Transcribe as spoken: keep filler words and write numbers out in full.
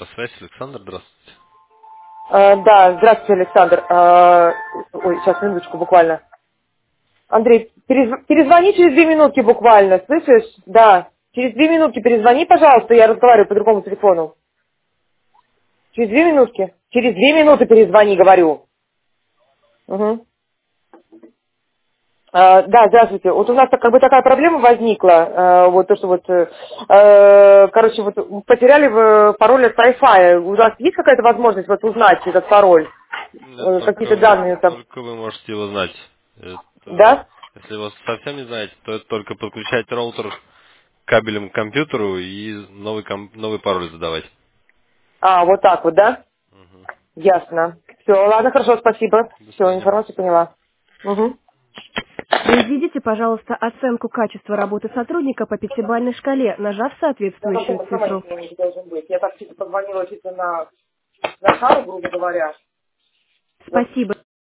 Автосвязь, Александр, здравствуйте. Э, да, здравствуйте, Александр. Э, ой, сейчас, минуточку буквально. Андрей, перезв- перезвони через две минутки буквально, слышишь? Да, через две минутки перезвони, пожалуйста, я разговариваю по другому телефону. Через две минутки? Через две минуты перезвони, говорю. Угу. Э, да, здравствуйте. Вот у нас так, как бы такая проблема возникла, э, вот то, что вот, э, э, короче, вот потеряли в- пароль от Wi-Fi. У нас есть какая-то возможность вот узнать этот пароль? Это Э, только какие-то вы, данные там? только вы можете его знать. Это, Да? если вы совсем не знаете, то это только подключать роутер кабелем к компьютеру и новый, ком- новый пароль задавать. А, вот так вот, да? Ясно. Все, ладно, хорошо, спасибо. До Все, свидания. информацию поняла. Угу. Произведите, пожалуйста, оценку качества работы сотрудника по пятибалльной шкале, нажав Да, потом соответствующую под цифру. самостоятельно должен быть. Я так чисто позвонила чисто на, на шару, грубо говоря. Спасибо.